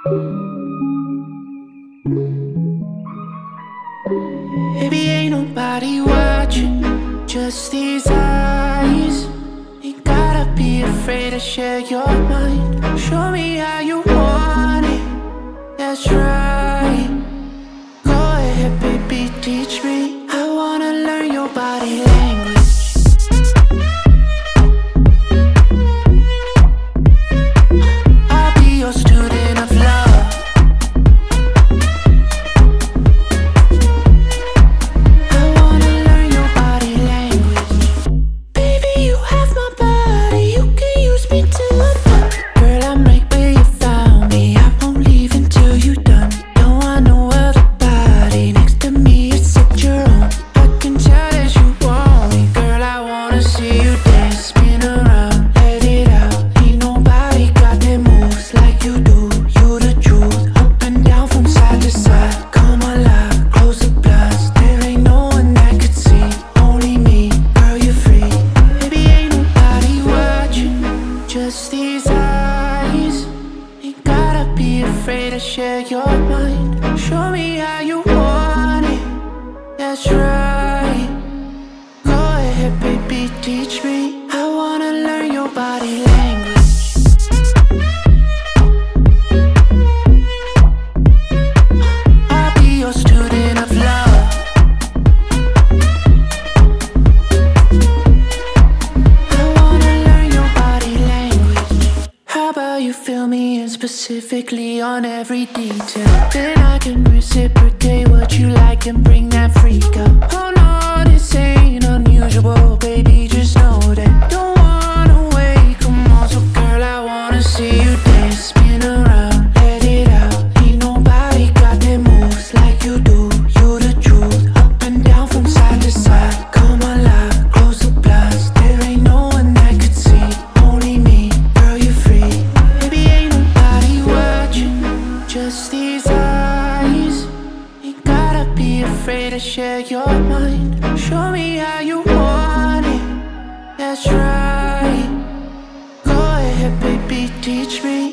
Baby, ain't nobody watching, just these eyes. Ain't gotta be afraid to share your mind. Show me how you want it, that's right. Go ahead, baby, teach me. I wanna learn your body language. I'll be your student of love. I wanna learn your body language. Baby, you have my body, you can use me till I'm done. Girl, I'm right where you found me, I won't leave until you're done. Don't want no other body next to me, it's at your own. I can tell that you want me, girl, I wanna see you dance. Spin around, let it out. Ain't nobody got them moves like you do, you the truth. Up and down from side to side, come alive, close the blinds. There ain't no one that could see, only me, girl, you're free. Baby, ain't nobody watching, just these eyes. Ain't gotta be afraid to share your mind. Show me how you want it, that's right. Go ahead, baby, teach me. I wanna learn your body language. I'll be your student of love. I wanna learn your body language. How about you fill me in specifically on every detail? Then I can reciprocate what you like and bring that freak up. Oh no, this ain't unusual, baby, just know that. Don't wanna wait, come on, so girl, I wanna see you dance. Spin around, let it out. Ain't nobody got them moves like you do, you the truth. Up and down from side to side, come alive, close the blinds. There ain't no one that could see, only me, girl, you're free. Baby, ain't nobody watching, just these eyes. Ain't gotta be afraid to share your mind. Show me how you want it, that's right. Go ahead, baby, teach me.